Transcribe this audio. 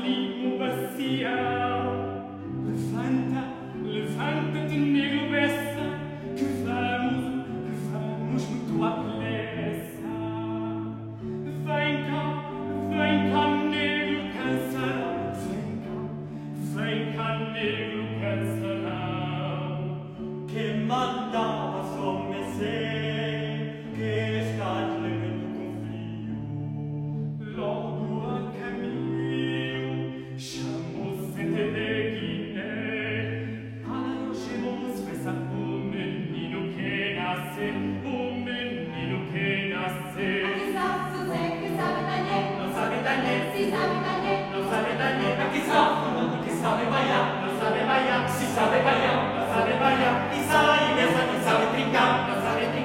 limpo bacial. Levanta-te, negro beça, que vamos muito à pressa. Vem cá, negro cansarão. Vem cá, negro cansarão. Que mandava só me ser, que estás levando com frio. Logo a caminho, chamou-se de Guiné. Ai, hoje vamos festa o menino que nasce, o menino que nasce. Aqui está José, que sabe danhar. Não sabe danhar, Se sabe danhar. não sabe danhar. Aqui está fulano que sabe bailar, não sabe bailar. Se sabe bailar, não sabe bailar. E sai dessa, não sabe brincar, não sabe brincar.